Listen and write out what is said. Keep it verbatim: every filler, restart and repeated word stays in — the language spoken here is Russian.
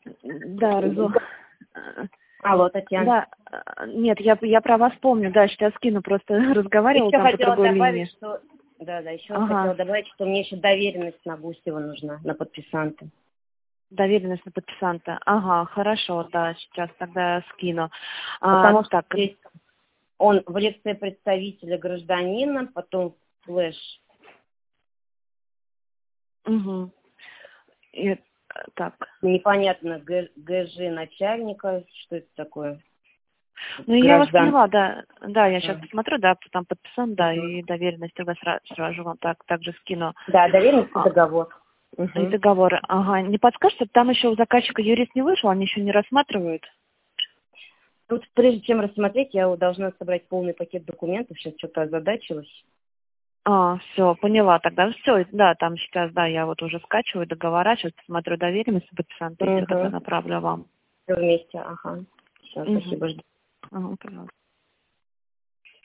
Да, разу... Алло, Татьяна. Да, нет, я, я про вас помню, да, сейчас скину, просто разговаривала Еще там по хотела другой добавить, линии. что... Да, да, еще Ага. хотела добавить, что мне еще доверенность на Гусева нужна, на подписанта. Доверенность на подписанта. Ага, хорошо, да, сейчас тогда скину. Потому А, что так. здесь он в лице представителя гражданина, потом флеш. Угу. И, так. Непонятно, Г, ГЖ начальника, что это такое? Ну, я вас Граждан. поняла, да. Да, я сейчас Ага. посмотрю, да, там подписан, да, Угу. и доверенность тогда сразу, сразу вам так, также скину. Да, доверенность и А, договор. и Угу. договоры. Ага. Не подскажете, там еще у заказчика юрист не вышел, они еще не рассматривают? Тут, прежде чем рассмотреть, я должна собрать полный пакет документов. Сейчас что-то озадачилась. А, все, поняла. Тогда все, да, там сейчас, да, я вот уже скачиваю договора, сейчас посмотрю доверенность подписанта, и все тогда Угу. направлю вам. Все вместе, ага. Все, Угу. спасибо, жду. Ага, пожалуйста.